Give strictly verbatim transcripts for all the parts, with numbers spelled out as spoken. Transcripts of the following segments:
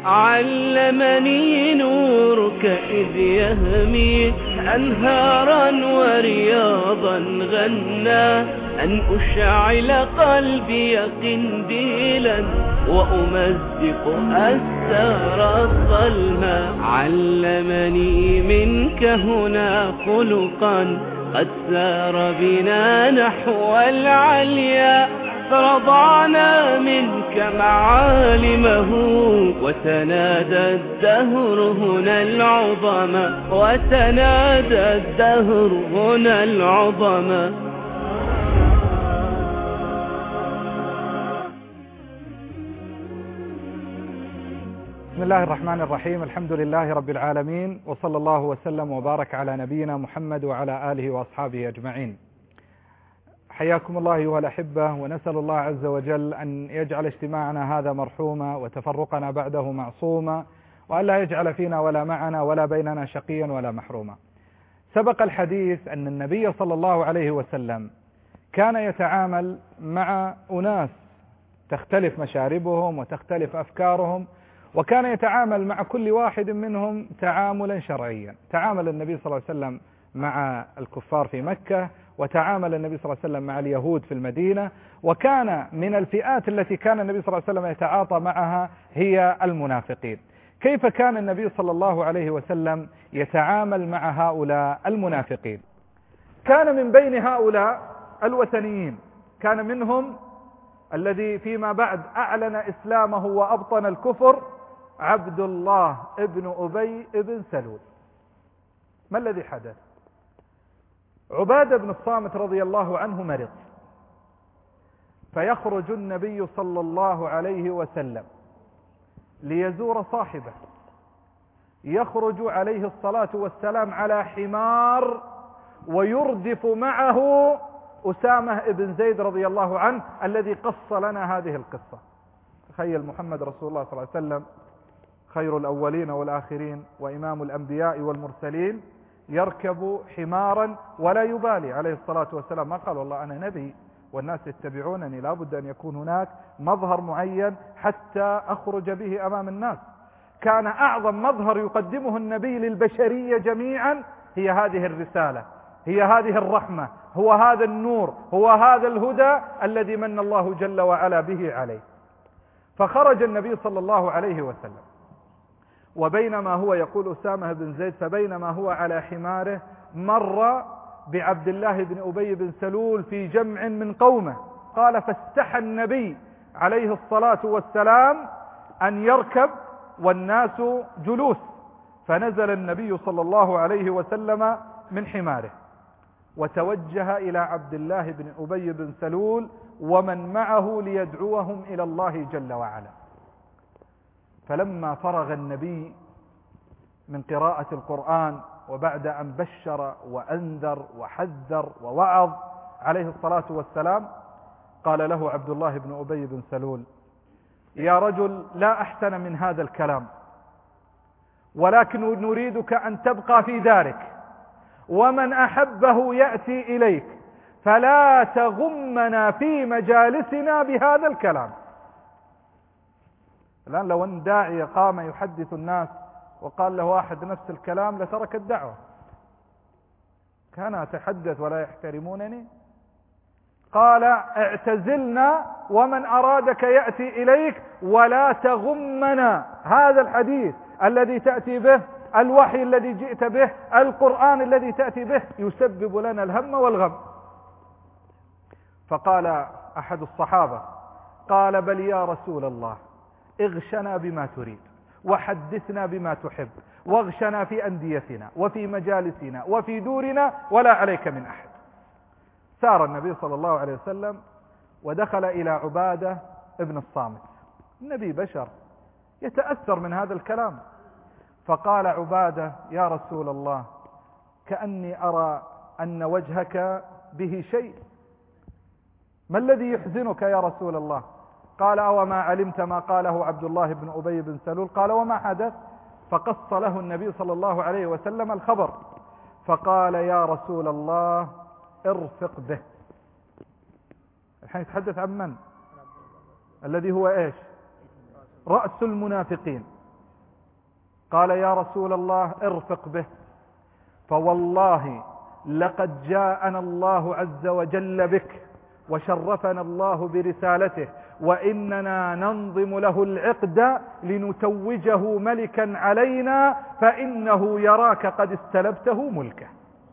علمني نورك إذ يهمي أنهارا ورياضا غنى أن أشعل قلبي قنديلا وأمزق أستار الظلمة. علمني منك هنا خلقا قد سار بنا نحو العليا، فرضعنا منك معالمه وتنادى الدهر هنا العظمى، وتنادى الدهر هنا العظمى. بسم الله الرحمن الرحيم. الحمد لله رب العالمين، وصلى الله وسلم وبارك على نبينا محمد وعلى آله وأصحابه أجمعين. حياكم الله أيها الأحبة، ونسأل الله عز وجل أن يجعل اجتماعنا هذا مرحوما وتفرقنا بعده معصوما، وأن لا يجعل فينا ولا معنا ولا بيننا شقيا ولا محروما. سبق الحديث أن النبي صلى الله عليه وسلم كان يتعامل مع أناس تختلف مشاربهم وتختلف أفكارهم، وكان يتعامل مع كل واحد منهم تعاملا شرعيا. تعامل النبي صلى الله عليه وسلم مع الكفار في مكة، وتعامل النبي صلى الله عليه وسلم مع اليهود في المدينة، وكان من الفئات التي كان النبي صلى الله عليه وسلم يتعاطى معها هي المنافقين. كيف كان النبي صلى الله عليه وسلم يتعامل مع هؤلاء المنافقين؟ كان من بين هؤلاء الوثنيين، كان منهم الذي فيما بعد أعلن إسلامه وأبطن الكفر، عبد الله ابن أبي ابن سلول. ما الذي حدث؟ عبادة بن الصامت رضي الله عنه مرض، فيخرج النبي صلى الله عليه وسلم ليزور صاحبه. يخرج عليه الصلاة والسلام على حمار، ويردف معه أسامة ابن زيد رضي الله عنه الذي قص لنا هذه القصة. تخيل محمد رسول الله صلى الله عليه وسلم خير الأولين والآخرين وإمام الأنبياء والمرسلين يركب حمارا ولا يبالي عليه الصلاة والسلام. ما قال والله أنا نبي والناس يتبعونني، لا بد أن يكون هناك مظهر معين حتى أخرج به أمام الناس. كان أعظم مظهر يقدمه النبي للبشرية جميعا هي هذه الرسالة، هي هذه الرحمة، هو هذا النور، هو هذا الهدى الذي من الله جل وعلا به عليه. فخرج النبي صلى الله عليه وسلم، وبينما هو يقول أسامة بن زيد، فبينما هو على حماره مر بعبد الله بن أبي بن سلول في جمع من قومه. قال فاستحى النبي عليه الصلاة والسلام أن يركب والناس جلوس، فنزل النبي صلى الله عليه وسلم من حماره وتوجه إلى عبد الله بن أبي بن سلول ومن معه ليدعوهم إلى الله جل وعلا. فلما فرغ النبي من قراءة القرآن، وبعد أن بشر وأنذر وحذر ووعظ عليه الصلاة والسلام، قال له عبد الله بن أبي بن سلول: يا رجل، لا أحسن من هذا الكلام، ولكن نريدك أن تبقى في دارك، ومن أحبه يأتي إليك، فلا تغمنا في مجالسنا بهذا الكلام. الآن لو أن داعية قام يحدث الناس وقال له واحد نفس الكلام لترك الدعوة. كان أتحدث ولا يحترمونني؟ قال: اعتزلنا ومن أرادك يأتي إليك، ولا تغمنا. هذا الحديث الذي تأتي به، الوحي الذي جئت به، القرآن الذي تأتي به يسبب لنا الهم والغم. فقال أحد الصحابة: قال: بل يا رسول الله، اغشنا بما تريد، وحدثنا بما تحب، واغشنا في أنديتنا وفي مجالسنا وفي دورنا، ولا عليك من أحد. سار النبي صلى الله عليه وسلم ودخل إلى عبادة ابن الصامت. النبي بشر يتأثر من هذا الكلام، فقال عبادة: يا رسول الله، كأني أرى أن وجهك به شيء، ما الذي يحزنك يا رسول الله؟ قال: أوما علمت ما قاله عبد الله بن أبي بن سلول؟ قال: وما حدث؟ فقص له النبي صلى الله عليه وسلم الخبر، فقال: يا رسول الله، ارفق به. الحين يتحدث عن من؟ الذي هو ايش؟ رأس المنافقين. قال يا رسول الله ارفق به، فوالله لقد جاءنا الله عز وجل بك وشرفنا الله برسالته، وإننا ننظم له العقد لنتوجه ملكا علينا، فإنه يراك قد استلبته ملكه.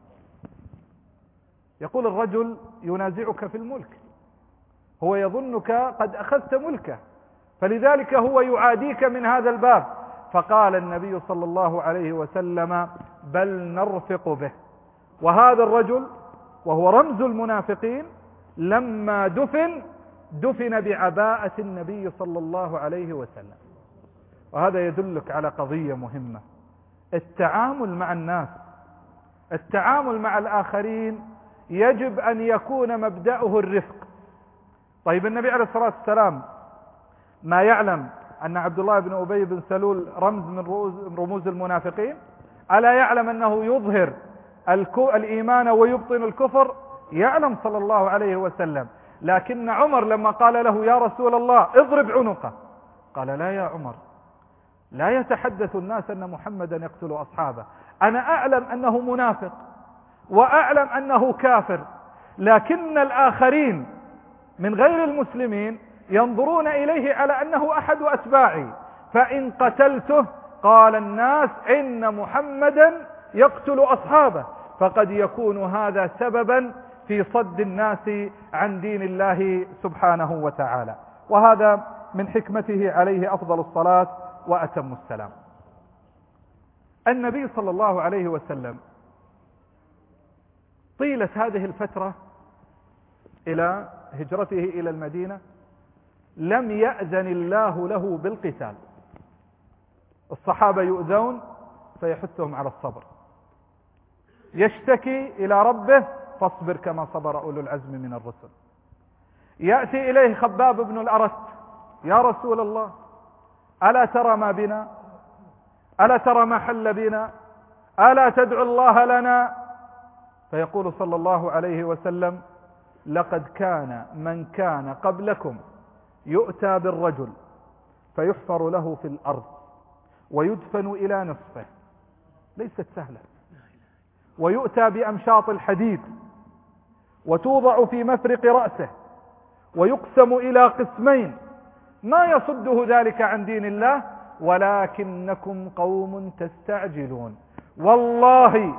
يقول الرجل ينازعك في الملك، هو يظنك قد أخذت ملكه، فلذلك هو يعاديك من هذا الباب. فقال النبي صلى الله عليه وسلم بل نرفق به. وهذا الرجل وهو رمز المنافقين لما دفن دفن بعباءة النبي صلى الله عليه وسلم. وهذا يدلك على قضية مهمة، التعامل مع الناس، التعامل مع الآخرين يجب أن يكون مبدأه الرفق. طيب النبي عليه الصلاة والسلام ما يعلم أن عبد الله بن أبي بن سلول رمز من رموز المنافقين؟ ألا يعلم أنه يظهر الإيمان ويبطن الكفر؟ يعلم صلى الله عليه وسلم. لكن عمر لما قال له يا رسول الله اضرب عنقه، قال لا يا عمر، لا يتحدث الناس أن محمدا يقتل أصحابه، أنا أعلم أنه منافق وأعلم أنه كافر، لكن الآخرين من غير المسلمين ينظرون إليه على أنه أحد أتباعي، فإن قتلته قال الناس إن محمدا يقتل أصحابه، فقد يكون هذا سببا في صد الناس عن دين الله سبحانه وتعالى. وهذا من حكمته عليه أفضل الصلاة وأتم السلام. النبي صلى الله عليه وسلم طيلة هذه الفترة إلى هجرته إلى المدينة لم يأذن الله له بالقتال. الصحابة يؤذون فيحثهم على الصبر، يشتكي إلى ربه فاصبر كما صبر أولو العزم من الرسل. يأتي إليه خباب بن الأرت يا رسول الله ألا ترى ما بنا، ألا ترى ما حل بنا، ألا تدعو الله لنا؟ فيقول صلى الله عليه وسلم لقد كان من كان قبلكم يؤتى بالرجل فيحفر له في الأرض ويدفن إلى نصفه، ليست سهلة، ويؤتى بأمشاط الحديد وتوضع في مفرق رأسه ويقسم إلى قسمين، ما يصده ذلك عن دين الله، ولكنكم قوم تستعجلون، والله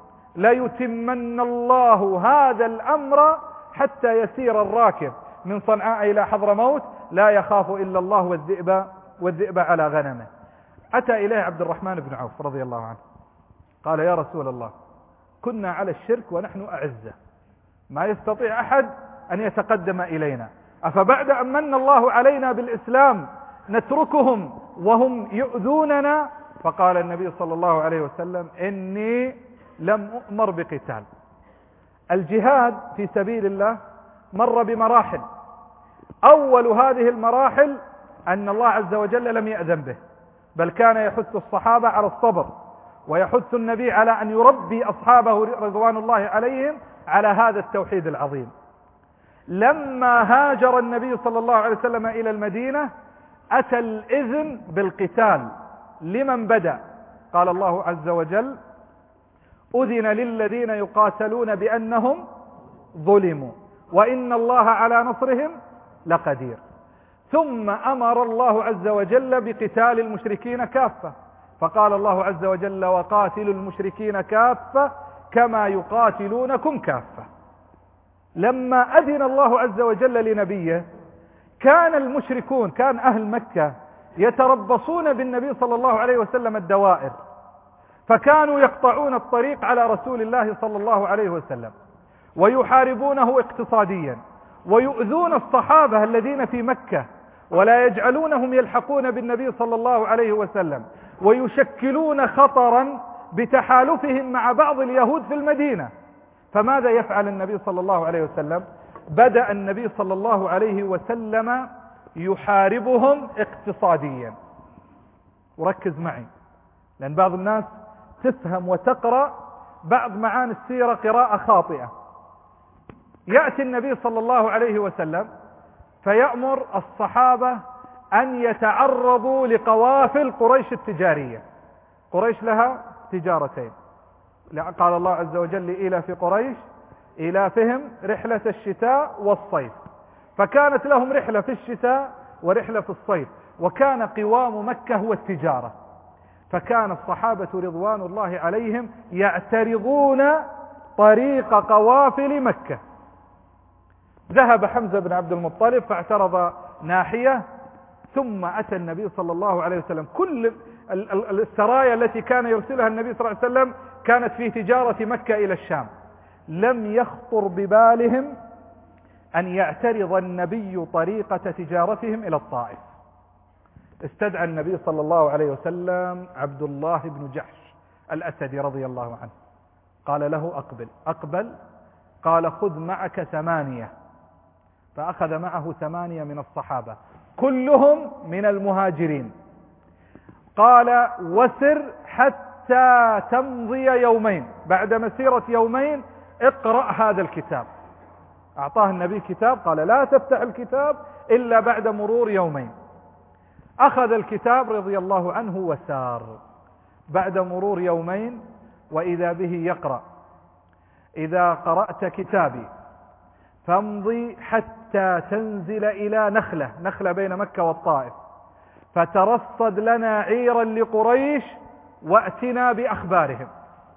ليتمن الله هذا الأمر حتى يسير الراكب من صنعاء إلى حضرموت لا يخاف إلا الله والذئب والذئب على غنمه. أتى إليه عبد الرحمن بن عوف رضي الله عنه قال يا رسول الله كنا على الشرك ونحن أعزة، ما يستطيع أحد أن يتقدم إلينا، أفبعد أن من الله علينا بالإسلام نتركهم وهم يؤذوننا؟ فقال النبي صلى الله عليه وسلم إني لم أؤمر بقتال. الجهاد في سبيل الله مر بمراحل، أول هذه المراحل أن الله عز وجل لم يأذن به، بل كان يحث الصحابة على الصبر، ويحث النبي على أن يربي أصحابه رضوان الله عليهم على هذا التوحيد العظيم. لما هاجر النبي صلى الله عليه وسلم إلى المدينة أتى الإذن بالقتال لمن بدأ، قال الله عز وجل أذن للذين يقاتلون بأنهم ظلموا وإن الله على نصرهم لقدير. ثم أمر الله عز وجل بقتال المشركين كافة، فقال الله عز وجل وقاتلوا المشركين كافة كما يقاتلونكم كافة. لما أذن الله عز وجل لنبيه كان المشركون، كان أهل مكة يتربصون بالنبي صلى الله عليه وسلم الدوائر، فكانوا يقطعون الطريق على رسول الله صلى الله عليه وسلم ويحاربونه اقتصاديا، ويؤذون الصحابة الذين في مكة ولا يجعلونهم يلحقون بالنبي صلى الله عليه وسلم، ويشكلون خطرا بتحالفهم مع بعض اليهود في المدينة. فماذا يفعل النبي صلى الله عليه وسلم؟ بدأ النبي صلى الله عليه وسلم يحاربهم اقتصاديا. وركز معي، لأن بعض الناس تفهم وتقرأ بعض معاني السيرة قراءة خاطئة. يأتي النبي صلى الله عليه وسلم فيأمر الصحابة أن يتعرضوا لقوافل قريش التجارية، قريش لها تجارتين، قال الله عز وجل لإيلاف قريش إيلافهم رحلة الشتاء والصيف، فكانت لهم رحلة في الشتاء ورحلة في الصيف، وكان قوام مكة هو التجارة، فكان الصحابة رضوان الله عليهم يعترضون طريق قوافل مكة. ذهب حمزة بن عبد المطلب فاعترض ناحية، ثم أتى النبي صلى الله عليه وسلم. كل السرايا التي كان يرسلها النبي صلى الله عليه وسلم كانت في تجارة مكة إلى الشام، لم يخطر ببالهم أن يعترض النبي طريقة تجارتهم إلى الطائف. استدعى النبي صلى الله عليه وسلم عبد الله بن جحش الأسدي رضي الله عنه، قال له أقبل. أقبل، قال خذ معك ثمانية، فأخذ معه ثمانية من الصحابة كلهم من المهاجرين. قال وسر حتى تمضي يومين، بعد مسيرة يومين اقرأ هذا الكتاب. أعطاه النبي كتاب، قال لا تفتح الكتاب إلا بعد مرور يومين. أخذ الكتاب رضي الله عنه وسار. بعد مرور يومين وإذا به يقرأ: إذا قرأت كتابي فامضي حتى تنزل إلى نخلة، نخلة بين مكة والطائف، فترصد لنا عيرا لقريش وأتنا بأخبارهم،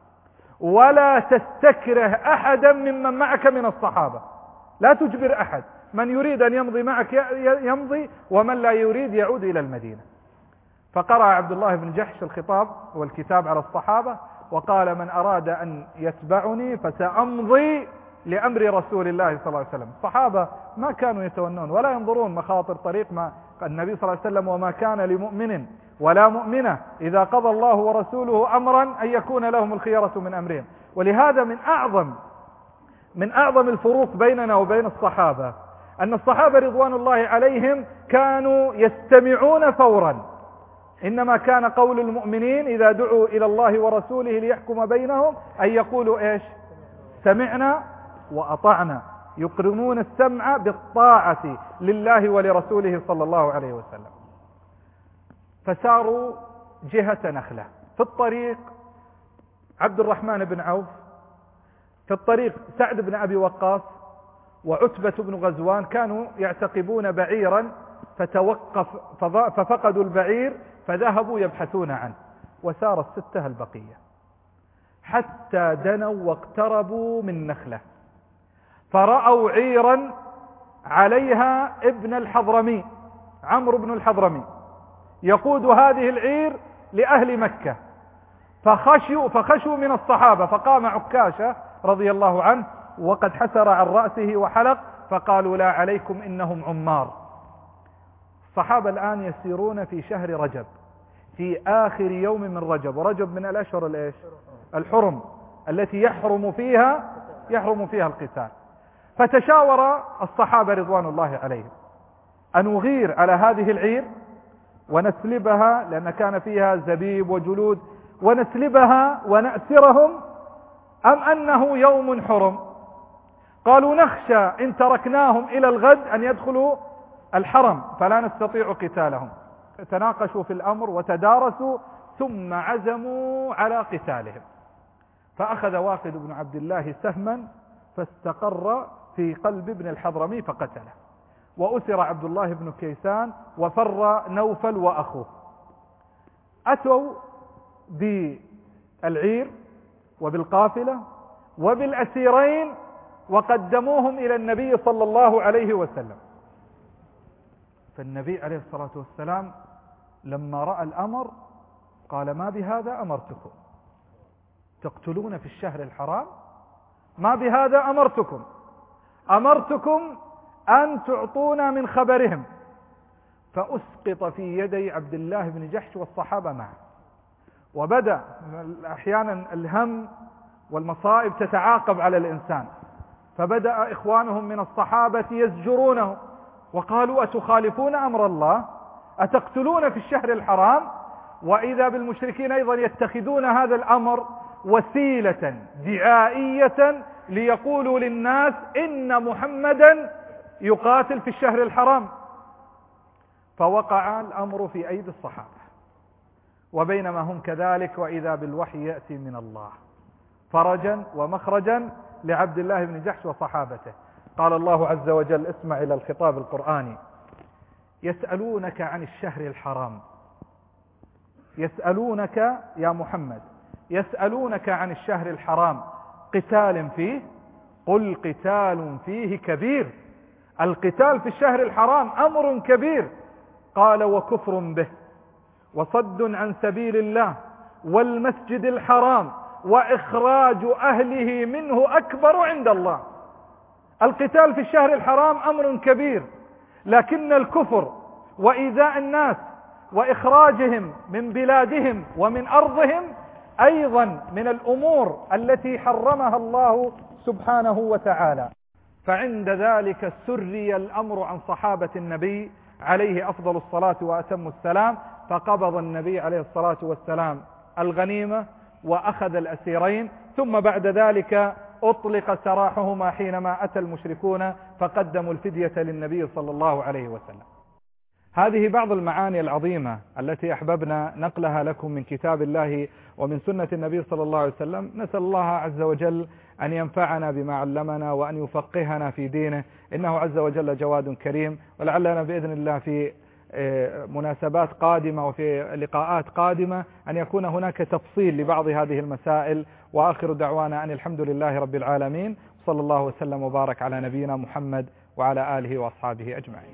ولا تستكره أحدا ممن معك من الصحابة، لا تجبر أحد، من يريد أن يمضي معك يمضي، ومن لا يريد يعود إلى المدينة. فقرأ عبد الله بن جحش الخطاب والكتاب على الصحابة وقال: من أراد أن يتبعني فسأمضي لأمر رسول الله صلى الله عليه وسلم. الصحابة ما كانوا يتونون ولا ينظرون مخاطر طريق ما النبي صلى الله عليه وسلم: وما كان لمؤمن ولا مؤمنة إذا قضى الله ورسوله أمرا أن يكون لهم الخيرة من أمرهم. ولهذا من أعظم من أعظم الفروق بيننا وبين الصحابة أن الصحابة رضوان الله عليهم كانوا يستمعون فورا، إنما كان قول المؤمنين إذا دعوا إلى الله ورسوله ليحكم بينهم أن يقولوا إيش؟ سمعنا وأطعنا، يقرنون السمع بالطاعة لله ولرسوله صلى الله عليه وسلم. فساروا جهة نخلة. في الطريق عبد الرحمن بن عوف، في الطريق سعد بن أبي وقاص وعتبة بن غزوان كانوا يعتقبون بعيرا فتوقف ففقدوا البعير فذهبوا يبحثون عنه، وسار الستة البقية حتى دنوا واقتربوا من نخلة، فرأوا عيرا عليها ابن الحضرمي، عمرو بن الحضرمي، يقود هذه العير لأهل مكة، فخشوا فخشوا من الصحابة، فقام عكاشة رضي الله عنه وقد حسر عن رأسه وحلق، فقالوا: لا عليكم إنهم عمار. الصحابة الآن يسيرون في شهر رجب، في آخر يوم من رجب، ورجب من الأشهر الإيش؟ الحرم التي يحرم فيها يحرم فيها القتال. فتشاور الصحابة رضوان الله عليهم أن نغير على هذه العير ونسلبها، لأن كان فيها زبيب وجلود، ونسلبها ونأسرهم، أم أنه يوم حرم؟ قالوا: نخشى إن تركناهم إلى الغد أن يدخلوا الحرم فلا نستطيع قتالهم. تناقشوا في الأمر وتدارسوا، ثم عزموا على قتالهم. فأخذ واقد بن عبد الله سهما فاستقر في قلب ابن الحضرمي فقتله، وأسر عبد الله بن كيسان وفر نوفل وأخوه. أتوا بالعير وبالقافلة وبالأسيرين وقدموهم إلى النبي صلى الله عليه وسلم. فالنبي عليه الصلاة والسلام لما رأى الأمر قال: ما بهذا أمرتكم، تقتلون في الشهر الحرام؟ ما بهذا أمرتكم، أمرتكم أن تعطونا من خبرهم. فأسقط في يدي عبد الله بن جحش والصحابة معه. وبدأ أحيانا الهم والمصائب تتعاقب على الإنسان، فبدأ إخوانهم من الصحابة يزجرونه وقالوا: أتخالفون أمر الله؟ أتقتلون في الشهر الحرام؟ وإذا بالمشركين أيضا يتخذون هذا الأمر وسيلة دعائية ليقولوا للناس إن محمدا يقاتل في الشهر الحرام. فوقع الأمر في أيدي الصحابة، وبينما هم كذلك وإذا بالوحي يأتي من الله فرجا ومخرجا لعبد الله بن جحش وصحابته. قال الله عز وجل، اسمع إلى الخطاب القرآني: يسألونك عن الشهر الحرام. يسألونك يا محمد، يسألونك عن الشهر الحرام قتال فيه، قل قتال فيه كبير. القتال في الشهر الحرام أمر كبير. قال: وكفر به وصد عن سبيل الله والمسجد الحرام وإخراج أهله منه أكبر عند الله. القتال في الشهر الحرام أمر كبير، لكن الكفر وإيذاء الناس وإخراجهم من بلادهم ومن أرضهم أيضا من الأمور التي حرمها الله سبحانه وتعالى. فعند ذلك سري الأمر عن صحابة النبي عليه أفضل الصلاة وأتم السلام، فقبض النبي عليه الصلاة والسلام الغنيمة وأخذ الأسيرين، ثم بعد ذلك أطلق سراحهما حينما أتى المشركون فقدموا الفدية للنبي صلى الله عليه وسلم. هذه بعض المعاني العظيمة التي أحببنا نقلها لكم من كتاب الله ومن سنة النبي صلى الله عليه وسلم. نسأل الله عز وجل أن ينفعنا بما علمنا وأن يفقهنا في دينه، إنه عز وجل جواد كريم. ولعلنا بإذن الله في مناسبات قادمة وفي لقاءات قادمة أن يكون هناك تفصيل لبعض هذه المسائل. وآخر دعوانا أن الحمد لله رب العالمين، صلى الله وسلم وبارك على نبينا محمد وعلى آله وأصحابه أجمعين.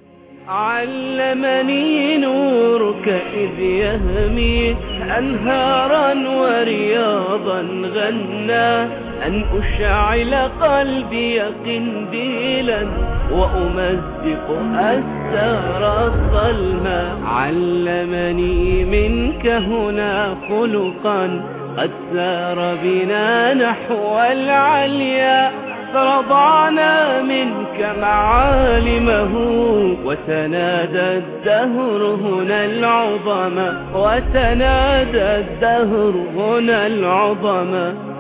علمني نورك إذ يهمي أنهارا ورياضا غنى، أن أشعل قلبي قنديلا وأمزق أستار الظلمى. علمني منك هنا خلقا قد سار بنا نحو العليا، فرضعنا منك معالمه وتنادى الدهر هنا العظمى، وتنادى الدهر هنا العظمى.